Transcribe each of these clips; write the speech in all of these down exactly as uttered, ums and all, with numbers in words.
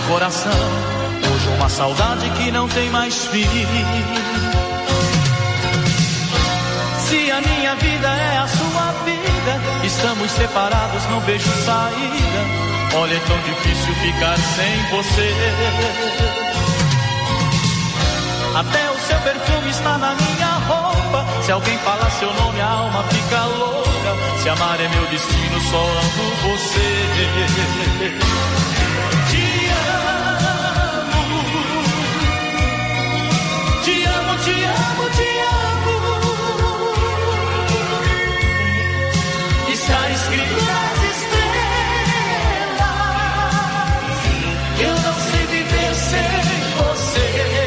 coração, hoje uma saudade que não tem mais fim. Se a minha vida é a sua vida, estamos separados, não vejo saída. Olha, é tão difícil ficar sem você. Até o seu perfume está na minha roupa. Se alguém fala seu nome, a alma fica louca. Se amar é meu destino, só amo você. Te amo, te amo, te amo, te amo. Está escrito nas estrelas que eu não sei viver sem você.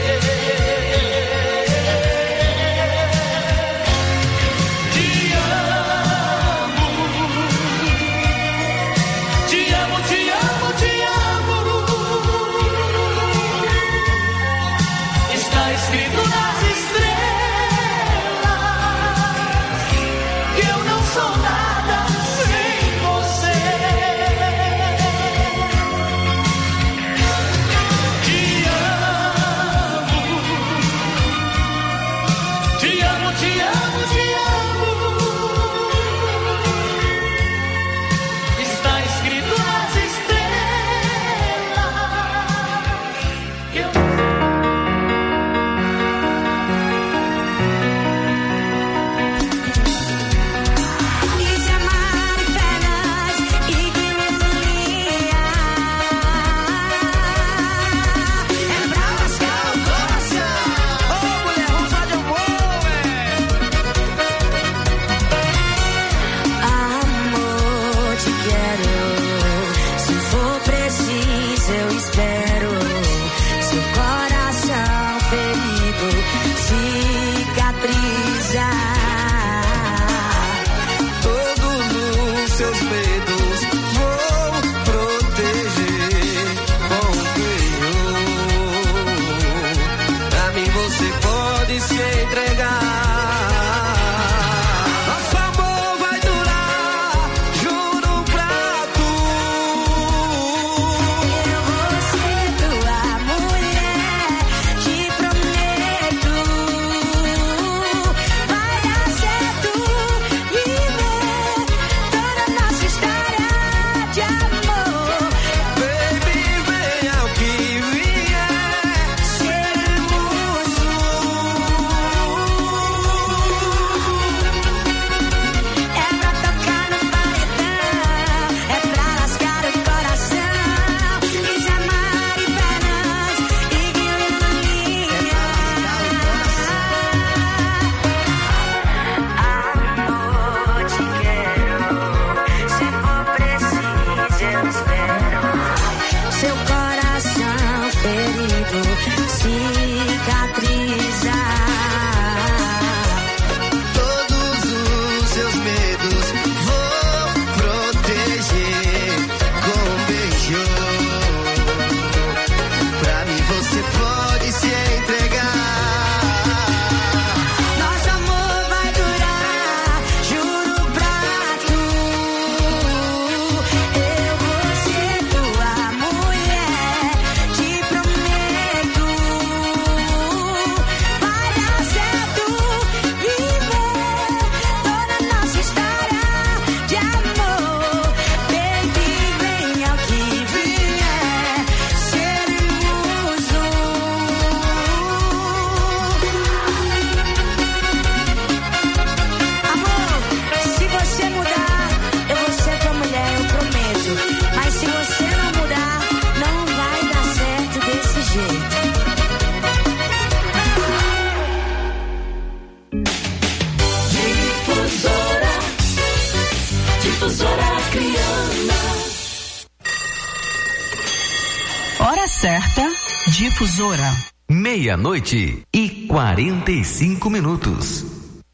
Certa, Difusora. Meia-noite e quarenta e cinco minutos.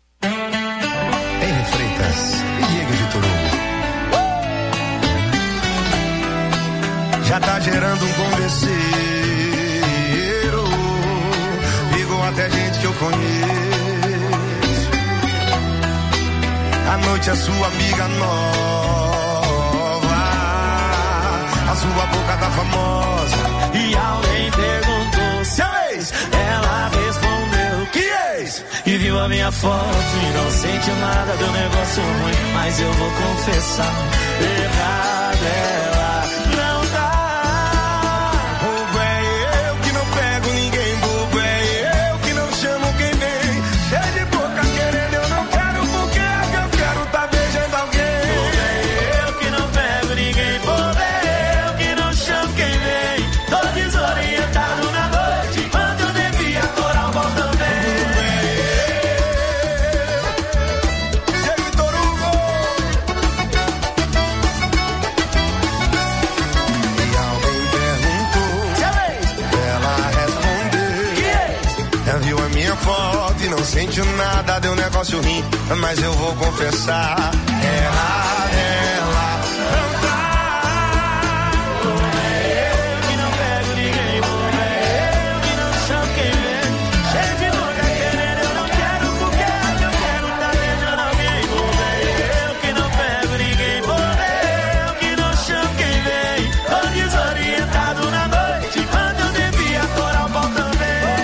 Henry Freitas e Diego de Torugo. Já tá gerando um converseiro, ligou até gente que eu conheço. À noite a sua amiga nova, a sua boca tá famosa e e alguém perguntou se é ex. Ela respondeu que ex. E viu a minha foto e não sentiu nada, deu negócio ruim, mas eu vou confessar, errado ela não tá. Bobo é eu que não pego ninguém, bobo é eu que não chamo quem vem. Cheio de boca querendo, eu não quero, porque é que eu quero tá beijando alguém. Bobo é eu que não pego ninguém, bobo é eu que não chamo quem vem. Tô desorientado na noite, quando eu devia corar o bom também. Foto e não sentiu nada, deu negócio ruim, mas eu vou confessar, ela, ela não tá. Bobo é eu que não pego ninguém, bobo é eu que não chamo quem vem. Cheio de boca querendo, eu não quero, porque eu quero tá beijando alguém. Bobo é eu que não pego ninguém, bobo é eu que não chamo quem vem. Tô desorientado na noite, quando eu devia corar o pau também.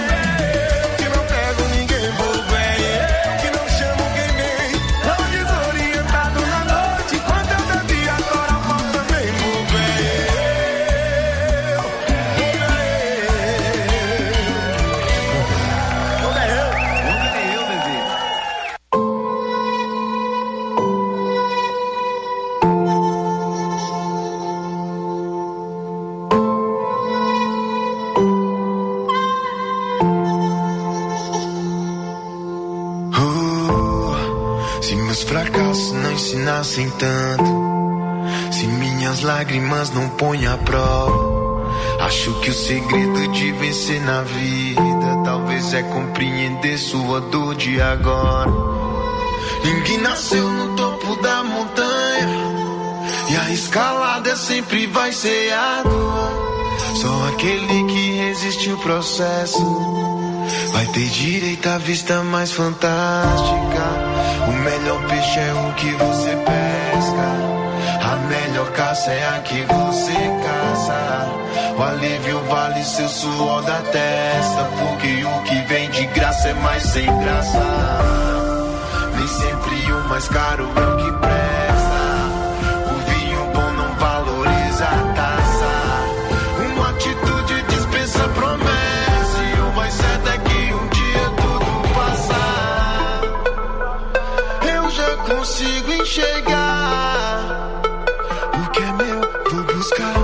Ensinassem tanto, se minhas lágrimas não põem à prova, acho que o segredo de vencer na vida talvez é compreender sua dor de agora. Ninguém nasceu no topo da montanha e a escalada sempre vai ser árdua. Só aquele que resiste o processo vai ter direito à vista mais fantástica. O melhor peixe é o que você pesca, a melhor caça é a que você caça. O alívio vale seu suor da testa, porque o que vem de graça é mais sem graça. Nem sempre o mais caro é o que presta, o vinho bom não valoriza a taça. Uma atitude dispensa promessa, e o mais certo é que um dia tudo passar. Eu já consigo enxergar o que é meu, vou buscar.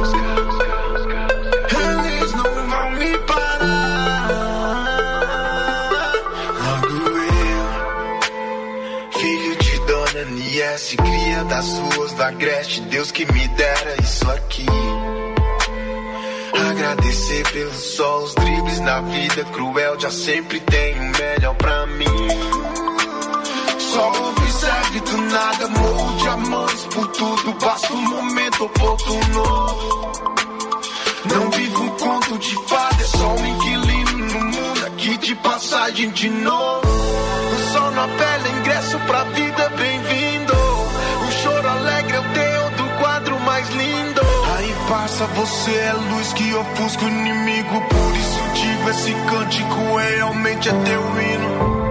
Eles não vão me parar. Logo eu, filho de Dona Niesse, cria das ruas do Agreste, Deus que me dera isso aqui. Agradecer pelo sol, os dribles na vida cruel, já sempre tem o melhor pra mim. Só observe do nada, morro de amores por tudo, basta um momento oportuno. Não vivo um conto de fada, é só um inquilino no mundo, aqui de passagem de novo. O sol na pele, ingresso pra vida, bem-vindo. O choro alegre é o teu do quadro mais lindo. Aí passa, você é luz que ofusca o inimigo, por isso digo, esse cântico é realmente é teu hino.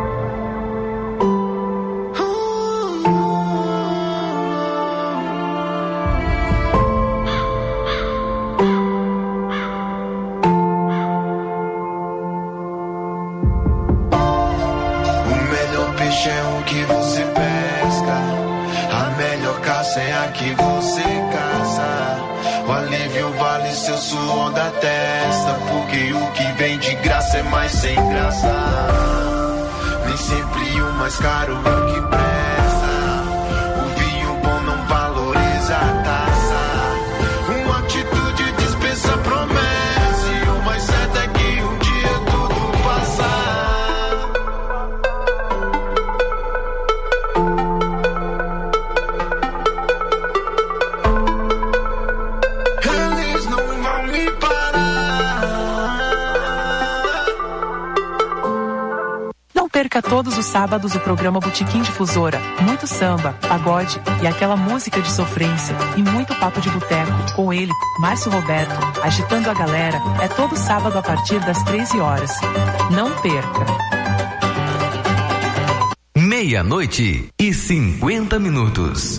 É a que você caça. O alívio vale seu suor da testa, porque o que vem de graça é mais sem graça. Nem sempre o mais caro é o que presta, o vinho bom não valoriza a taça. Uma atitude dispensa promessa, e o mais certo é que um dia tudo passar. perca todos os sábados o programa Botequim Difusora. Muito samba, pagode e aquela música de sofrência e muito papo de boteco com ele, Márcio Roberto, agitando a galera. É todo sábado a partir das treze horas. Não perca. Meia-noite e cinquenta minutos.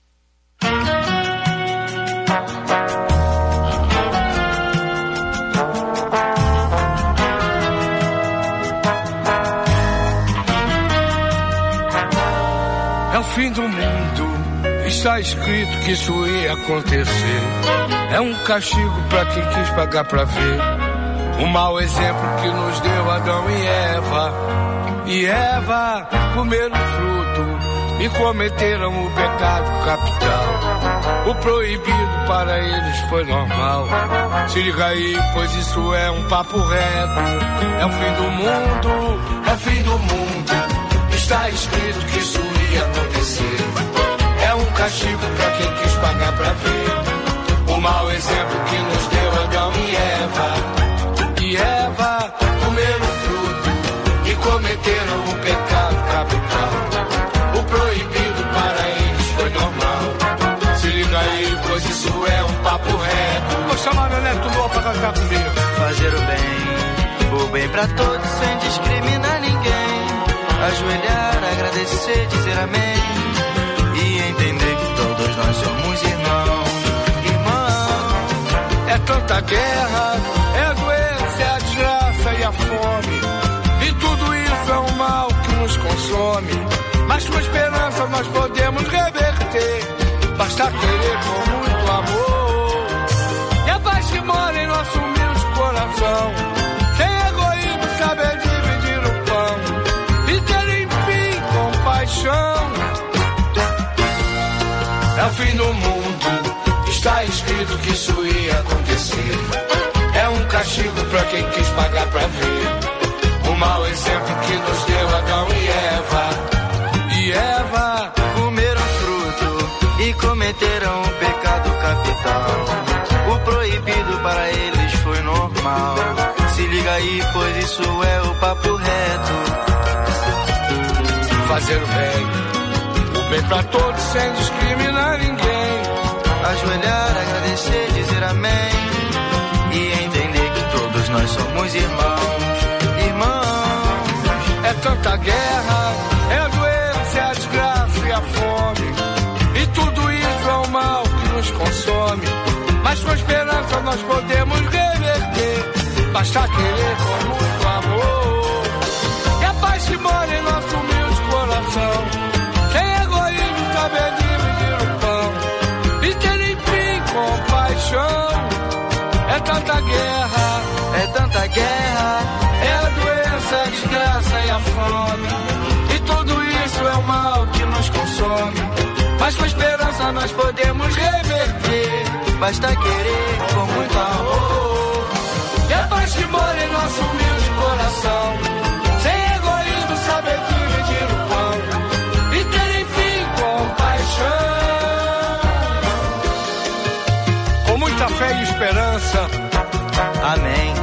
É o fim do mundo, está escrito que isso ia acontecer. É um castigo pra quem quis pagar pra ver. Um mau exemplo que nos deu Adão e Eva. E Eva comeram o fruto e cometeram o pecado capital. O proibido para eles foi normal. Se liga aí, pois isso é um papo reto. É o fim do mundo, é o fim do mundo. Está escrito que isso ia acontecer. É um castigo pra quem quis pagar pra ver. O mau exemplo que nos deu Adão e Eva. E Eva comeram o fruto e cometeram o pecado capital. O proibido para eles foi normal. Se liga aí, pois isso é um papo reto. Vou chamar meu neto novo pra cantar comigo. Fazer o bem, o bem pra todos sem discriminar ninguém. Ajoelhar, agradecer, dizer amém. E entender que todos nós somos irmãos. Irmãos. É tanta guerra, é a doença, é a desgraça e a fome. E tudo isso é um mal que nos consome. Mas com esperança nós podemos reverter. Basta querer com muito amor. E a paz que mora em nosso humilde coração. Sem egoísmo, saber dividir o pão. E ter enfim compaixão. É o fim do mundo, está escrito que isso ia acontecer. É um castigo pra quem quis pagar pra ver. O mau exemplo que nos deu Adão e Eva. E Eva comeram fruto e cometeram o pecado capital. O proibido para eles foi normal. Se liga aí, pois isso é o papo reto. Fazer o bem, o bem pra todos sem discriminar ninguém. Ajoelhar, agradecer, dizer amém. E entender que todos nós somos irmãos. Irmãos. É tanta guerra, é a doença, é a desgraça e a fome. E tudo isso é um mal que nos consome. Mas com esperança nós podemos reverter. Basta querer com muito amor. E a paz que mora em nosso humilde coração. Sem egoísmo, saber dividir o pão. E ter enfim compaixão. É tanta guerra, é tanta guerra. É a doença, a desgraça e a fome. E tudo isso é o mal que nos consome. Mas com esperança nós podemos reverter. Basta querer com muito amor. E a paz que mora em nosso humilde coração. Sem egoísmo, saber dividir o pão. E ter enfim compaixão. Com muita fé e esperança. Amém.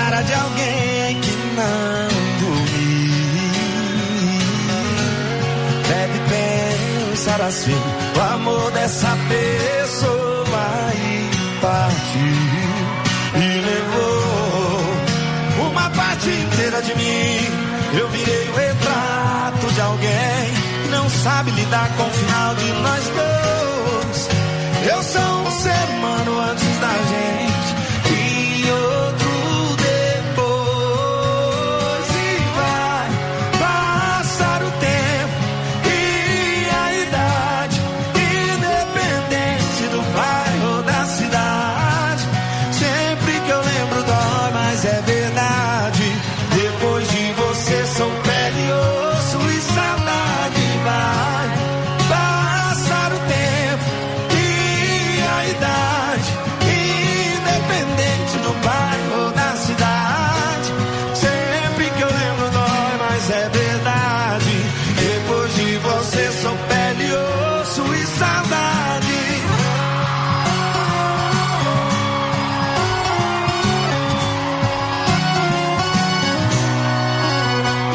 cara de alguém que não dormiu. Deve pensar assim, o amor dessa pessoa e partiu e levou uma parte inteira de mim. Eu virei o retrato de alguém que não sabe lidar com o final de nós dois. Eu sou um ser humano antes da gente e outro depois. E vai passar o tempo e a idade, independente do bairro, da cidade. Sempre que eu lembro dói, mas é verdade. Depois de você sou pele e osso e saudade. Vai passar o tempo e a idade, independente do bairro ou da cidade. Sempre que eu lembro dói, mas é verdade. Depois de você sou pele e osso e saudade. E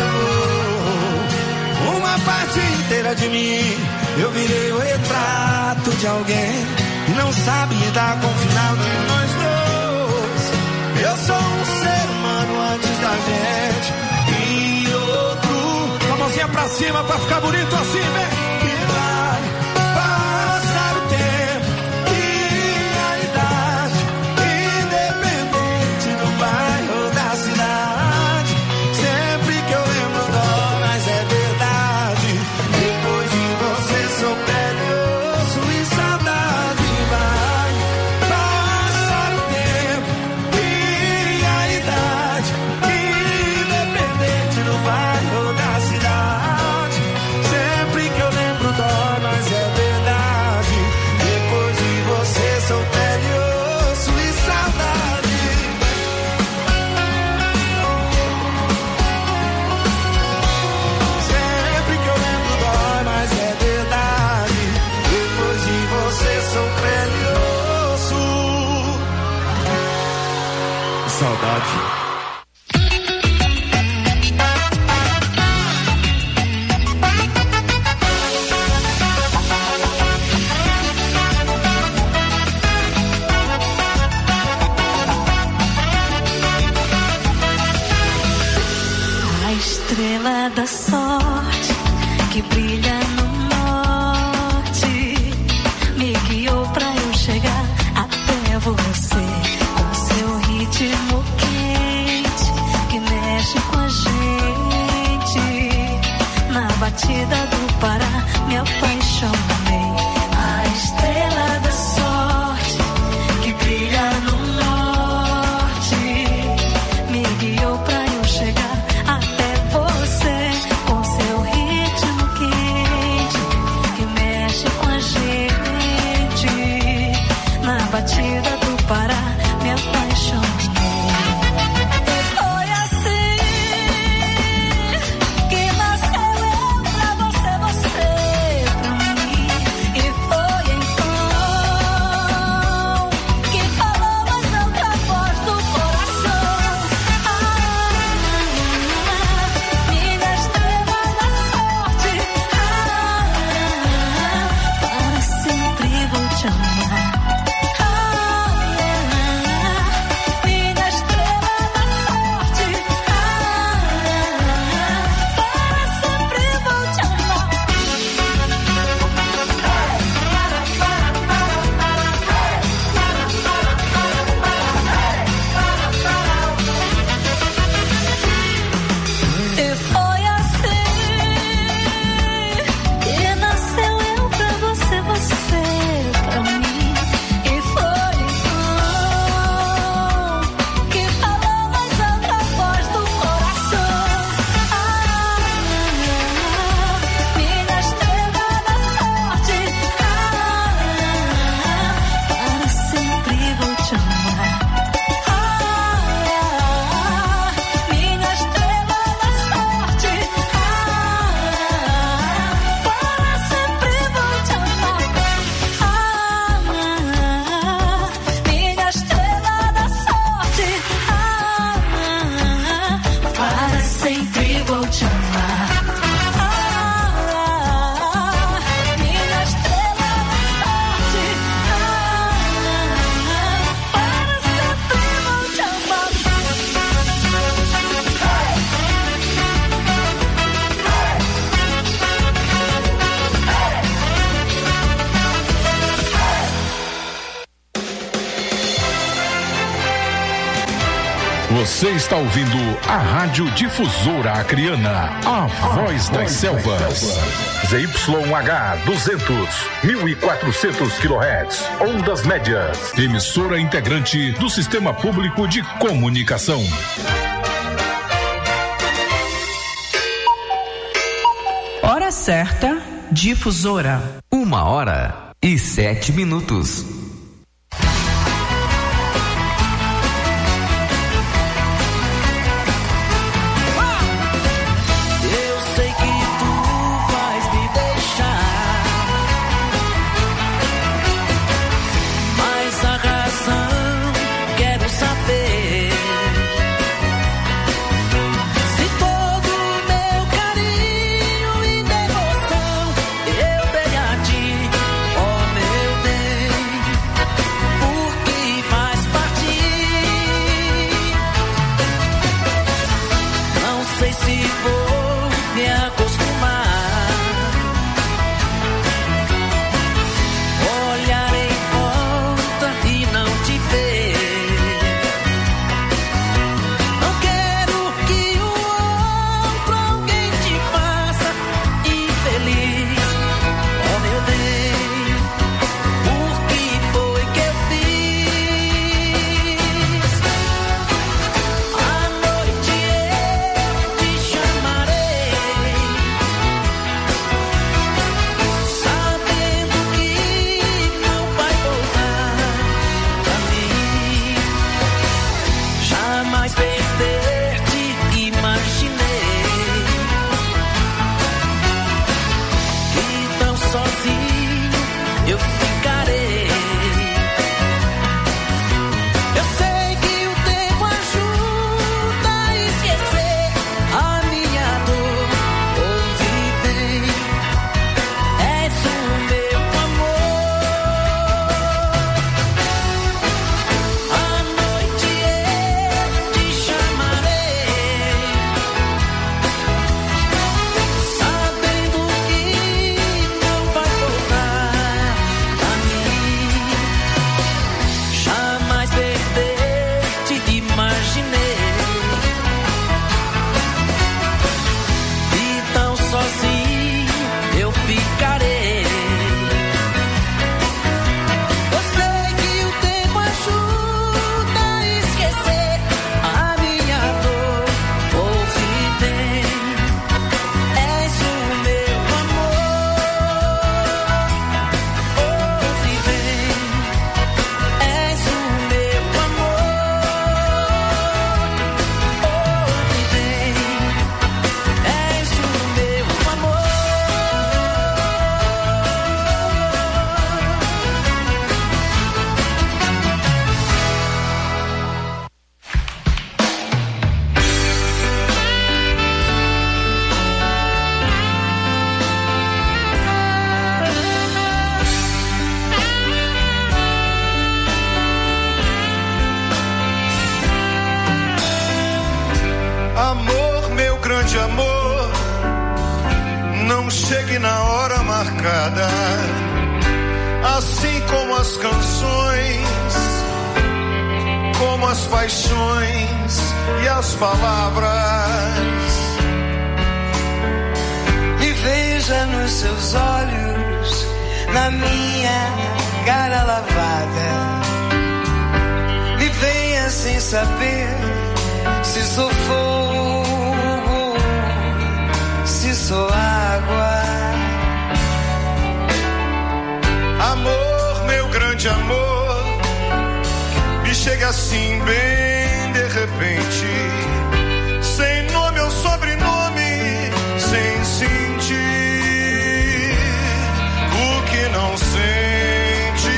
levou uma parte inteira de mim. Eu virei o retrato de alguém que não sabe lidar com o final de nós dois. Eu sou um ser humano antes da gente e outro. Com a mãozinha pra cima pra ficar bonito assim, vem. E vai passar o tempo e a idade, independente do bairro ou da cidade. Sempre que eu lembro dói, mas é verdade. Depois de você sou pele, osso e saudade. Vai passar o tempo e a idade, independente do bairro ou da cidade. Sempre que eu lembro dói, mas é verdade. Depois de você sou pele, osso e saudade. Sempre que eu lembro dói, mas é verdade. Depois de você sou pele e osso. Saudade. A estrela da sorte que brilha no norte me guiou pra eu chegar até você, com seu ritmo quente que mexe com a gente. Na batida do Pará me apaixonei. A estrela da sorte que brilha no norte me guiou pra eu chegar até você, com seu ritmo quente que mexe com a gente. Na batida do Pará me apaixonei. Foi assim que nasceu eu pra você, você pra te amar. Você está ouvindo a Rádio Difusora Acreana, a voz das selvas. Z Y H duzentos, mil e quatrocentos quilohertz, ondas médias. Emissora integrante do Sistema Público de Comunicação. Hora certa, Difusora. Uma hora e sete minutos. Assim como as canções, como as paixões e as palavras. Me veja nos seus olhos, na minha cara lavada. Me venha sem saber se sou fogo, se sou água. Amor, meu grande amor, me chega assim bem de repente, sem nome ou sobrenome, sem sentir o que não sente.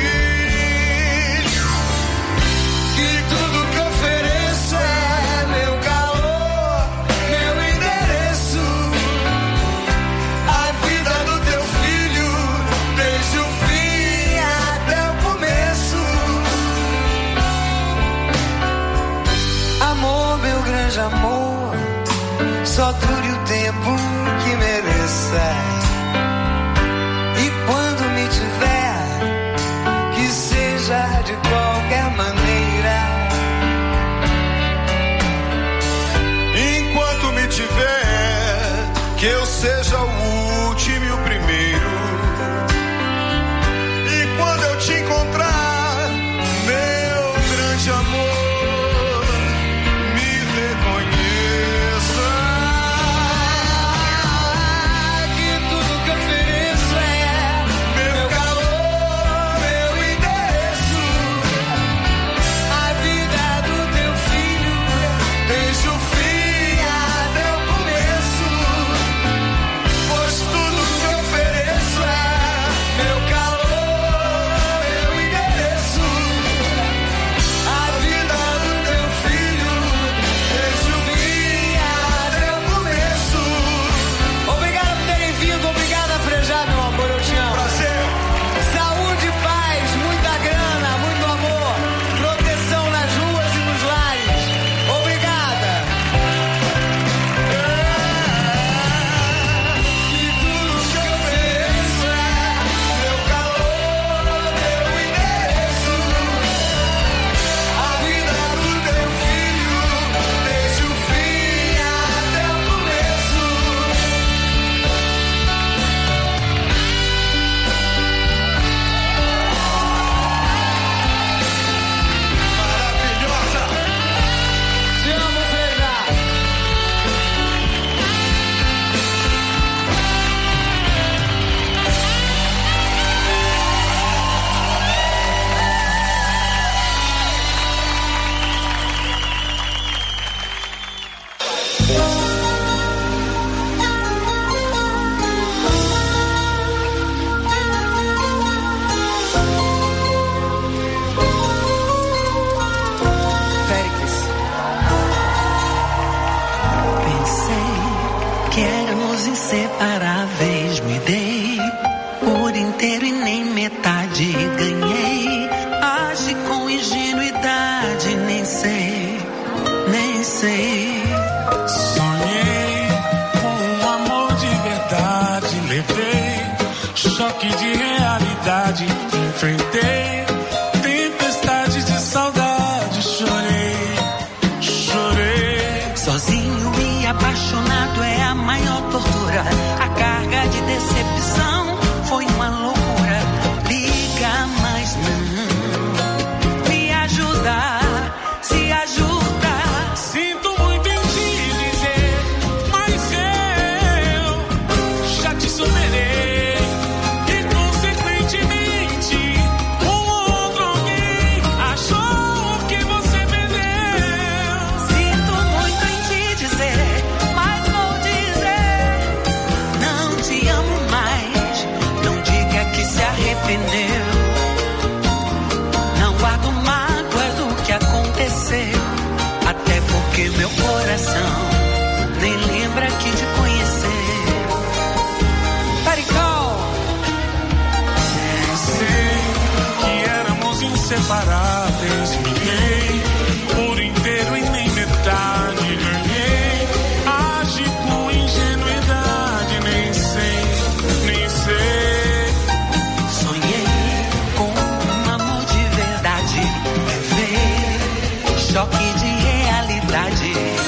E tudo que ofereço é meu calor, meu endereço. grande amor só dure o tempo que mereça. E quando me tiver, que seja de qualquer maneira. Enquanto me tiver, que eu seja o último e o primeiro. E quando eu te encontrar, meu grande amor, inseparáveis, me dei por inteiro e nem metade ganhei. Age com ingenuidade, nem sei, nem sei. Sonhei com um amor de verdade, levei choque de realidade, enfrentei tempestades de saudade, chorei, chorei. Sozinho e apaixonado é a maior tortura. A carga de decepção foi uma loucura. Liga, mas não me ajuda, se ajuda. Sinto muito em te dizer, mas eu já te superei. E consequentemente um outro alguém achou que você perdeu. Sinto muito em te dizer, mas vou dizer, não te amo mais. Não diga que se arrependeu. Não guardo mágoa do que aconteceu, até porque meu coração nem lembra que te conheceu. Pericol! Pensei que éramos inseparáveis, me dei por inteiro e nem metade ganhei. Agi com ingenuidade, nem sei, nem sei. Sonhei com um amor de verdade, ver choque de realidade.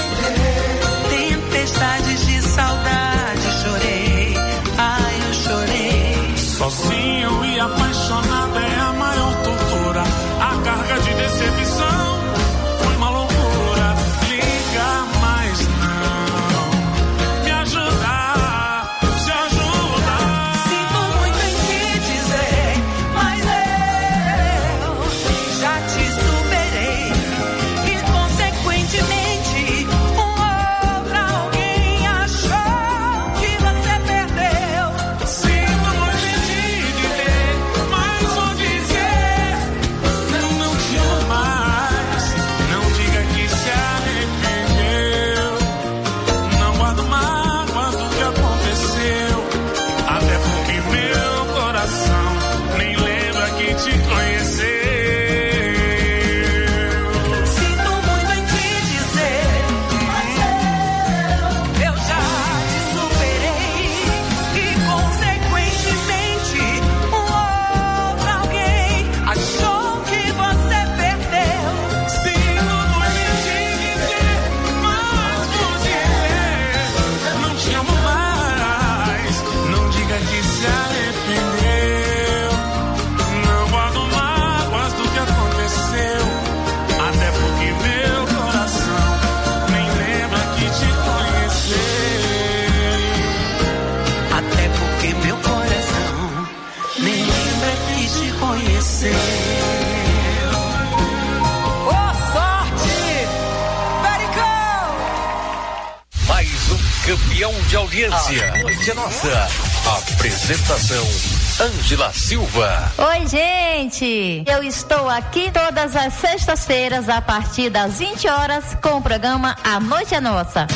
campeão de audiência. A noite é nossa. Apresentação, Ângela Silva. Oi, gente. Eu estou aqui todas as sextas-feiras a partir das vinte horas com o programa A Noite é Nossa.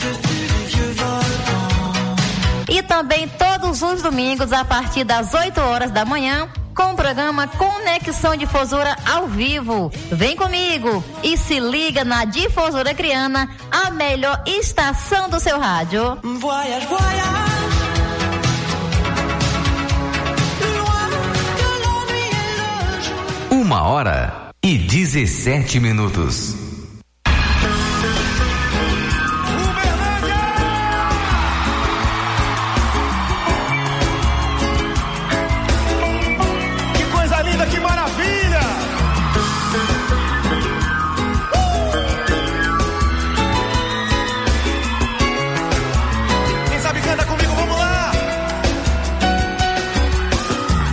E também todos os domingos a partir das oito horas da manhã com o programa Conexão Difusora ao vivo. Vem comigo e se liga na Difusora Acreana, a melhor estação do seu rádio. Voyage, voyage. Uma hora e dezessete minutos. Que coisa linda, que maravilha! Quem sabe canta comigo, vamos lá!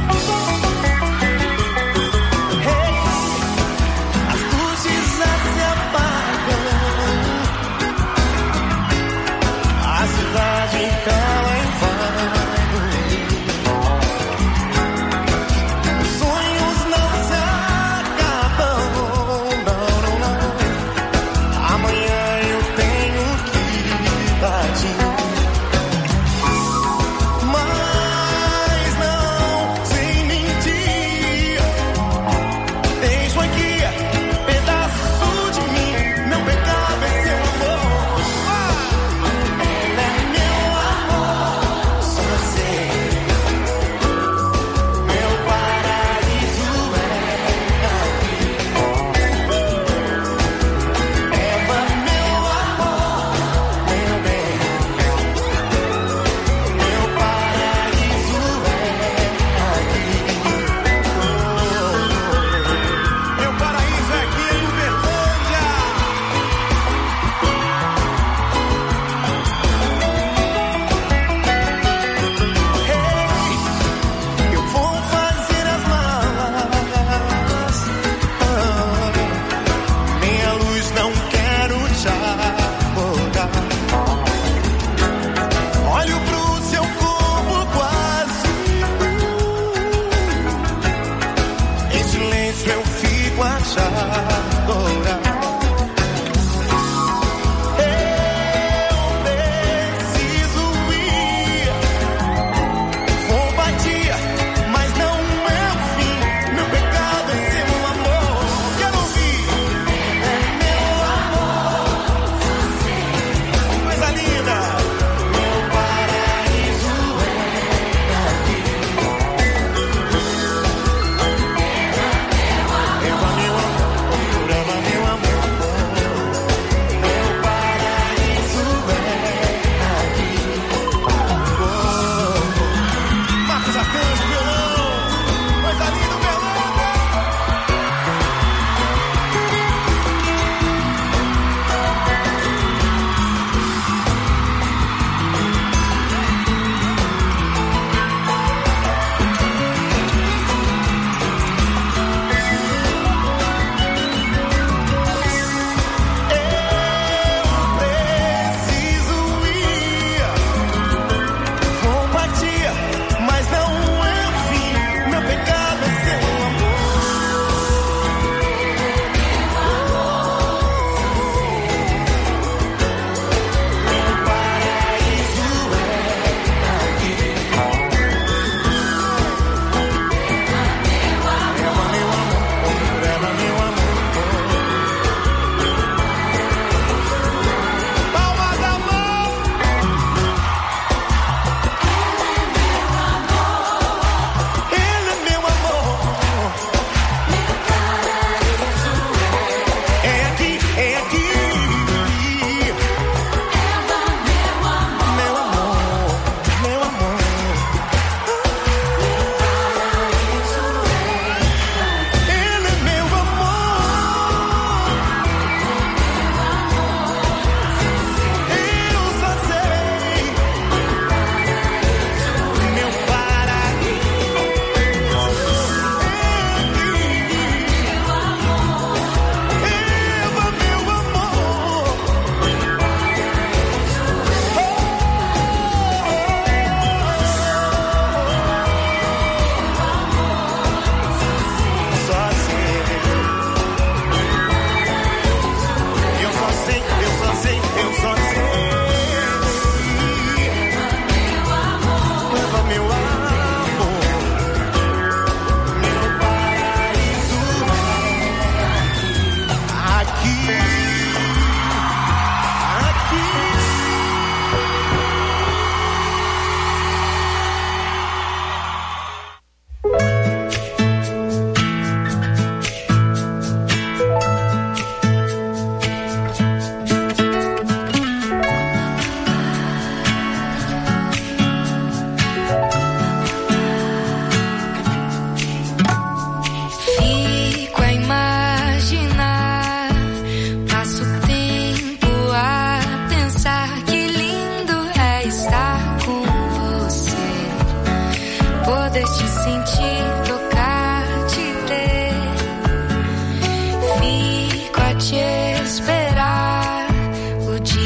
As luzes a se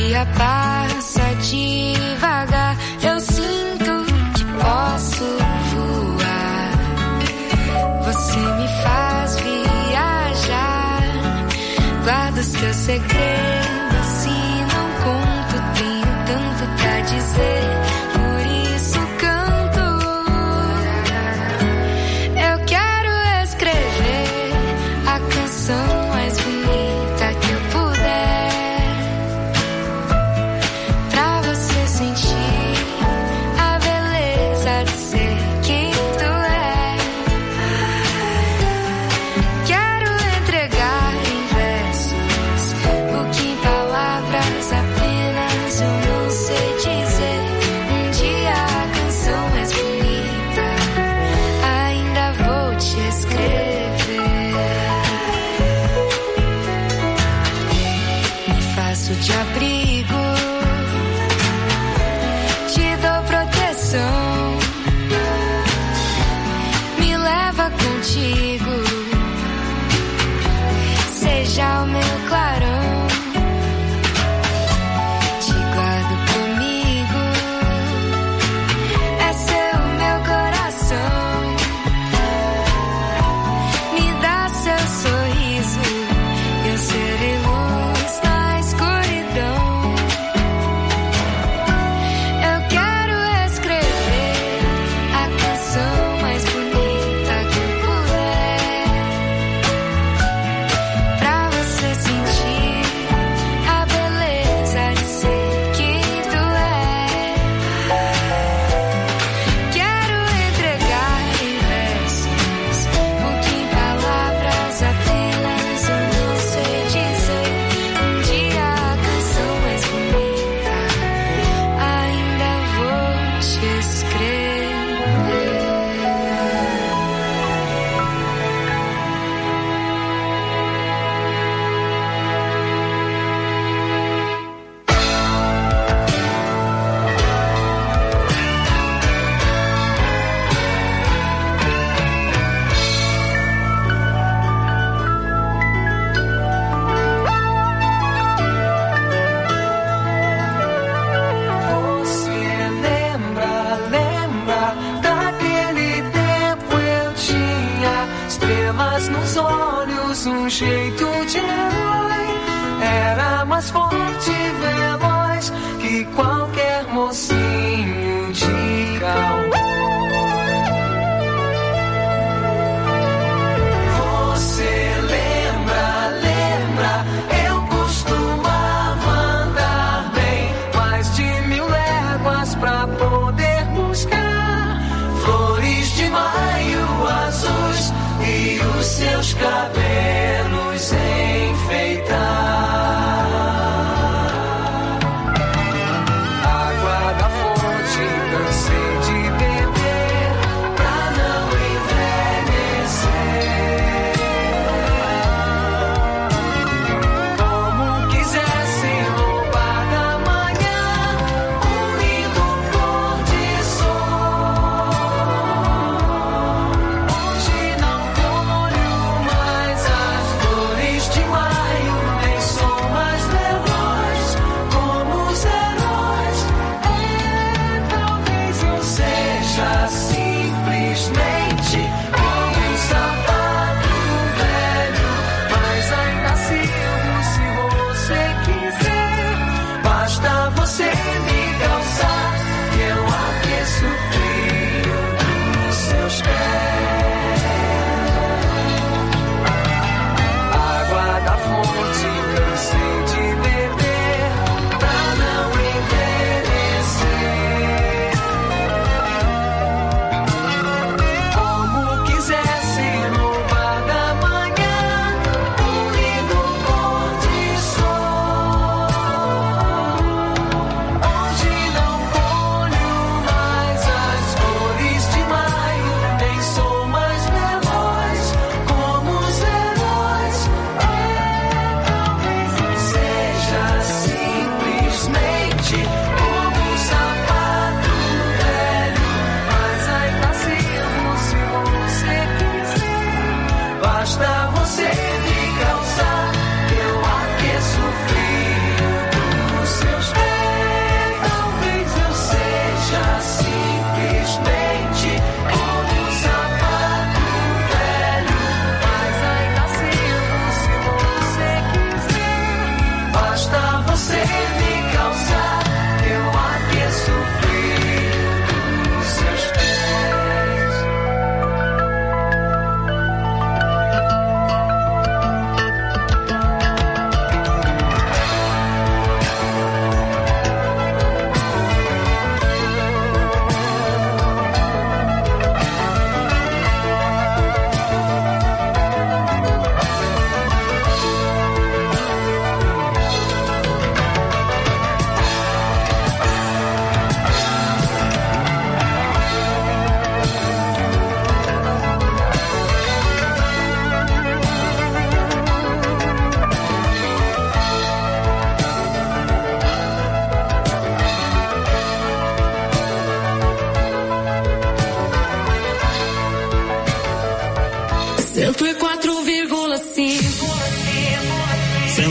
dia passa devagar, eu sinto que posso voar. Você me faz viajar, guardo os teus segredos, se não conto, tenho tanto pra dizer. Por isso canto, eu quero escrever a canção mais bonita que eu puder, pra você sentir a beleza de ser quem tu é. Quero entregar em versos o que em palavras apenas eu não sei dizer. Um dia a canção mais bonita ainda vou te escrever. Me faço de abrigo, te dou proteção, me leva contigo, seja o meu clarão, te guardo comigo, é seu meu coração, me dá seu sorriso, eu serei luz na escuridão. Eu quero escrever a canção mais bonita que eu puder, pra você sentir a beleza de ser quem tu é. Quero entregar em versos o que em palavras apenas eu não sei dizer. Um dia a canção mais bonita ainda vou te escrever. Você lembra, lembra daquele tempo eu tinha estrelas nos olhos, um jeito de herói. Era mais forte e veloz que qualquer mocinho de cowboy. Você lembra, lembra, eu costumava andar bem mais de mil léguas pra poder buscar flores de maio azuis e os seus cabelos enfeitar. Água da fonte, cansei de beber pra não envelhecer. Como quisesse roubar da manhã um lindo pôr de sol. Hoje não colho mais as flores de maio, nem sou mais veloz como os heróis. É, talvez eu seja simplesmente como um sapato velho, mas ainda sirvo se você quiser. Basta você me calçar que eu aqueço o frio dos seus pés. Água da fonte, cansei de beber pra não envelhecer. Como quisesse roubar da manhã um lindo pôr de sol.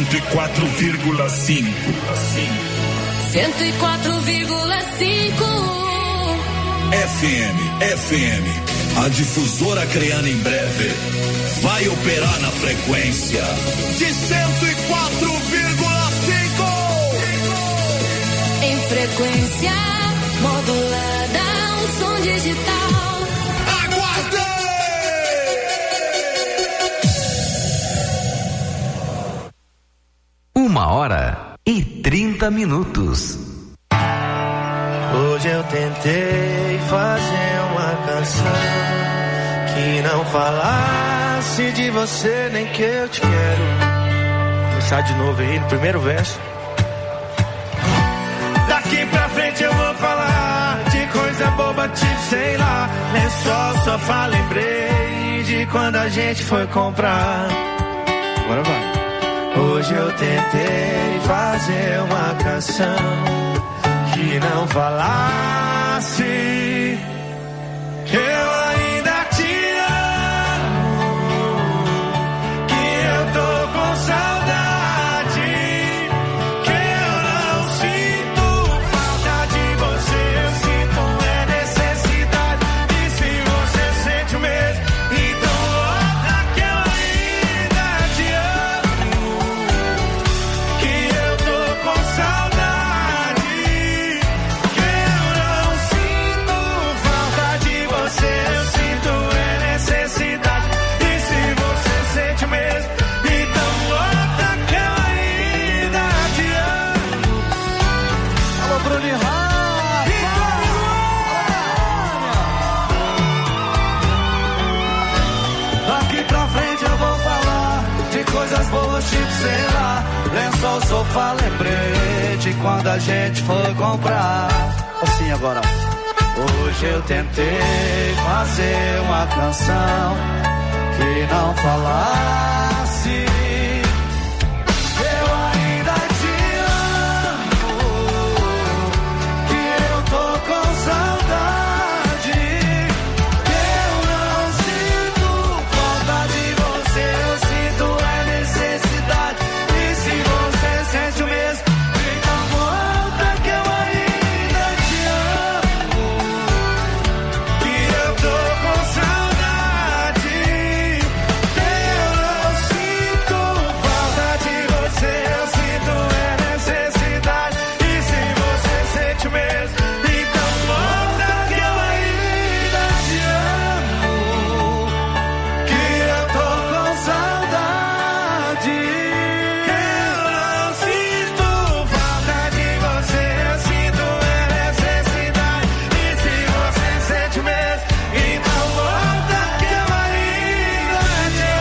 cento e quatro vírgula cinco. cento e quatro vírgula cinco. F M, F M. A difusora acreana em breve vai operar na frequência de cento e quatro vírgula cinco. Em frequência modulada, um som digital. Aguarde! Uma hora e trinta minutos. Hoje eu tentei fazer uma canção que não falasse de você, nem que eu te quero. Vou começar de novo aí no primeiro verso. Daqui pra frente eu vou falar de coisa boba, tipo, sei lá, lençol, sofá, lembrei de quando a gente foi comprar. Agora vai. Hoje eu tentei fazer uma canção que não falasse, eu ainda te amo, que eu tô com saudade, que eu não sinto falta de você, eu sinto é necessidade. E se você sente o mesmo, então outra que eu ainda te amo, que eu tô com saudade. Coisas boas, tipo, sei lá, lençol, sofá, lembrei de quando a gente foi comprar. Assim agora. Hoje eu tentei fazer uma canção que não falasse, eu ainda te amo, que eu tô com saudade, que eu não sinto falta de você, eu sinto necessidade. E se você sente o mesmo, então volta que eu ainda te amo, que eu tô com saudade, que eu não sinto falta de você, eu sinto é necessidade. E se você sente o mesmo, então volta que eu ainda te amo, que eu tô com saudade, que eu não sinto falta de você, eu sinto é necessidade. E se você sente o mesmo, então volta que eu ainda te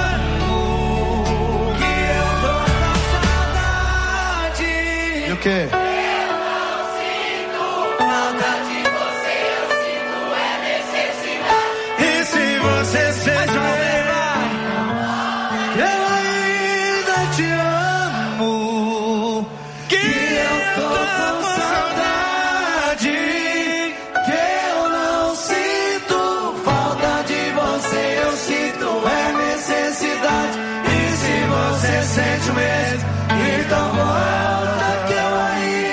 amo, que eu tô com saudade. E o quê? E se você seja eu ainda te amo, que eu tô com saudade, que eu não sinto falta de você, eu sinto é necessidade. E se você sente o mesmo, então volta que eu ainda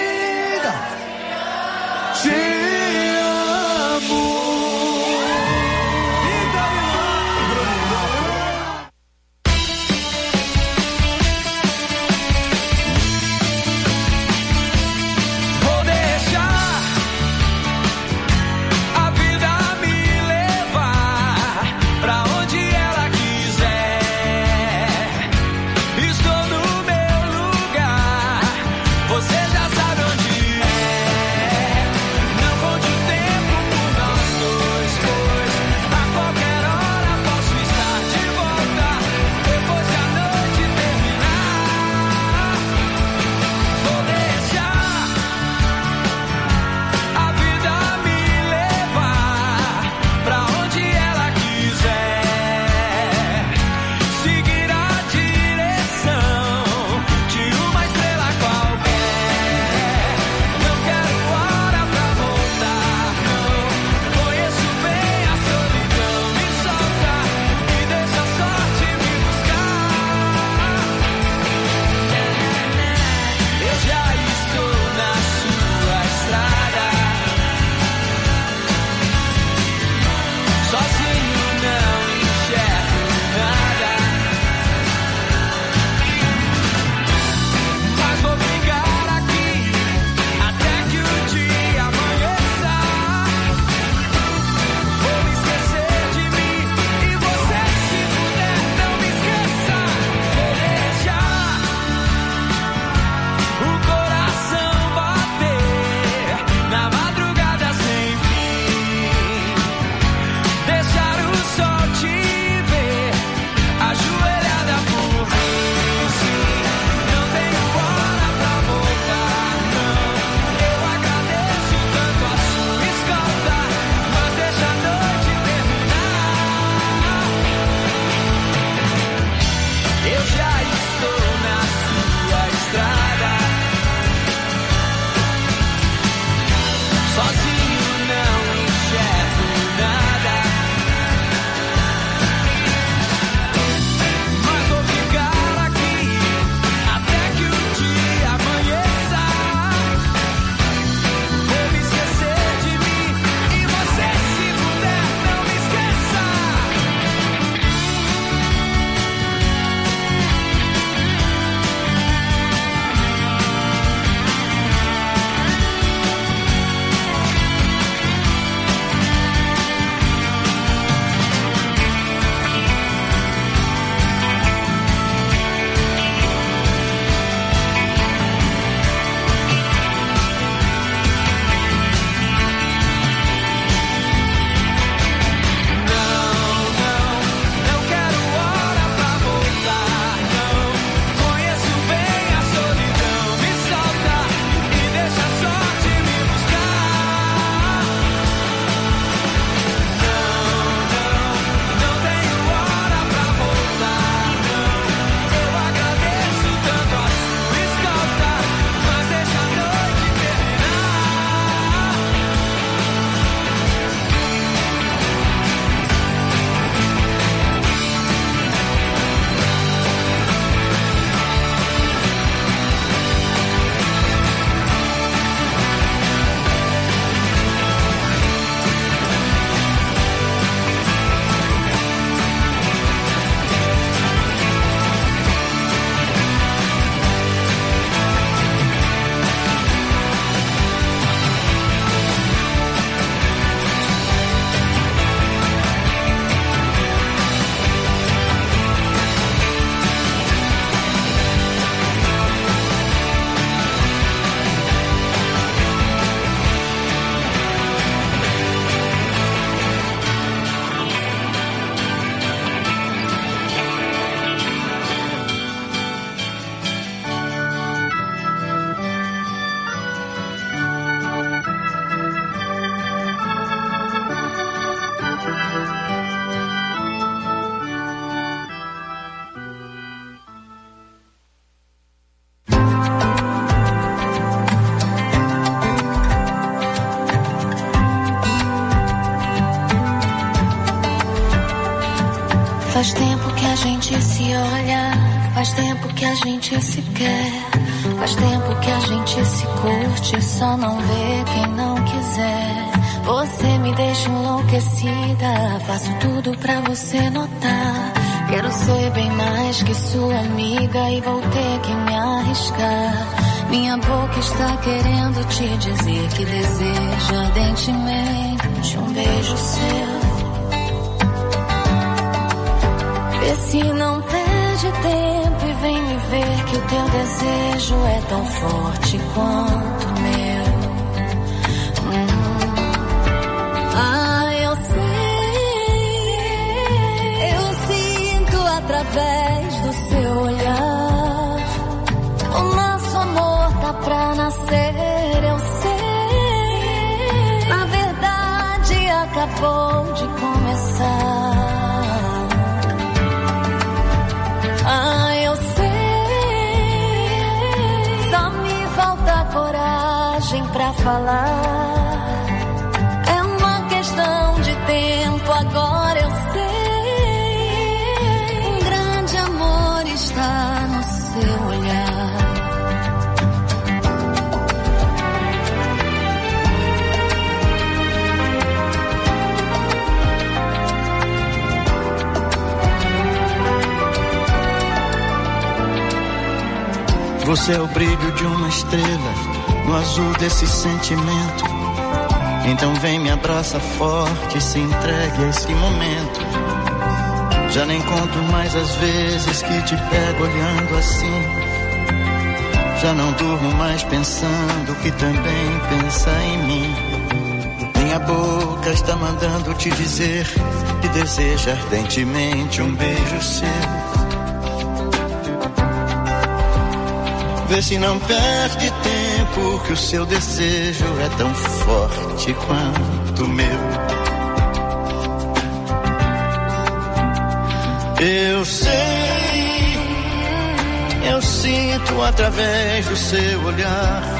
gente se olha, faz tempo que a gente se quer, faz tempo que a gente se curte, só não vê quem não quiser. Você me deixa enlouquecida, faço tudo pra você notar. Quero ser bem mais que sua amiga e vou ter que me arriscar. Minha boca está querendo te dizer que deseja ardentemente um beijo seu. Vê se não perde tempo e vem me ver que o teu desejo é tão forte quanto o meu. Hum. Ah, eu sei, eu sinto através do seu olhar. O nosso amor tá pra nascer, eu sei. Na verdade acabou de começar. Ah, eu sei, só me falta coragem pra falar. É uma questão de tempo, agora eu sei. Um grande amor está no seu olhar. Você é o brilho de uma estrela no azul desse sentimento. Então vem, me abraça forte, se entregue a esse momento. Já nem conto mais as vezes que te pego olhando assim. Já não durmo mais pensando que também pensa em mim. Minha boca está mandando te dizer que deseja ardentemente um beijo seu. Vê se não perde tempo, que o seu desejo é tão forte quanto o meu. Eu sei, eu sinto através do seu olhar.